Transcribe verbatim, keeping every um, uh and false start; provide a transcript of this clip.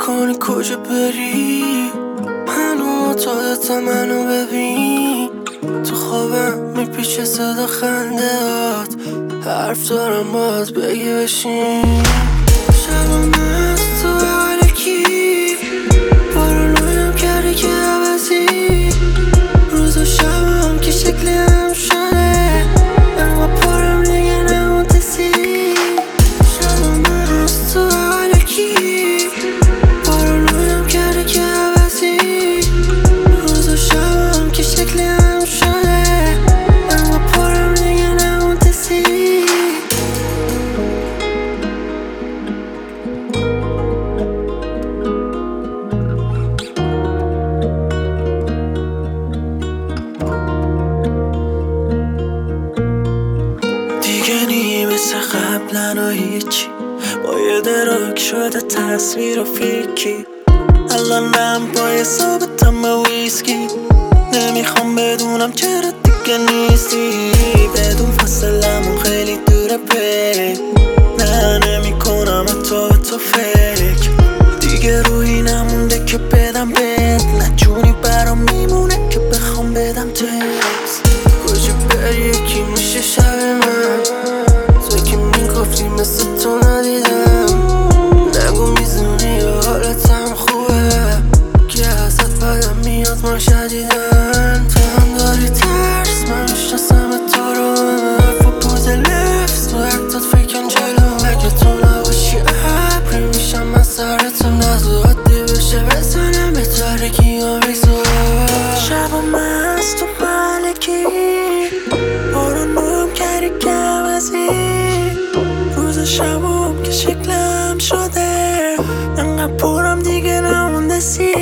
میکنی کجا بری؟ هنو معتادت منو ببین. تو خوابم میپیچه صدا خندهات، حرف دارم باز بگی بشین. شبم از تو علکی پارانویم کردی که عوضی. روز و شبم که شکلی هم شده، اما پارم دیگه نمونتسی. شبم از تو علکی پارانویم کردی که عوضی. روز و شبم که شکلی هم شده، اما پارم دیگه نمونتسی. دیگه نی مثل قبلن و هیچی، با یه دراک شده تصویر و فیکی. الانم پای ثابتم و ویسکی، نمیخوام بدونم چرا دیگه نیستی. بدون فاصلمون خیلی دوره پی، نه نمیکنم حتی به تو فکر. دیگه روحی نمونده که بدم بهت، نه جونی برام میمونه که بخوام بدم تکست. کجا بری یکی میشه شب من، تو که میگفتی مثل تو ندیدم. نگو میزونی یا حالتم خوبه، که ازت بدم میاد ما شدیدن. تو هم داری ترس، من میشناسم تو رو، حرف و پوز لفظ تو حتات فکرن جلو. اگه تو نباشی ابری میشم من سرتون، نزو عادی بشه بزنم به تارکی و بیزو. شبم از تو ملکی پارانویم کردی که عوضی. روز شبم که شکلم شده، انقدر پرم دیگه نمونده سی.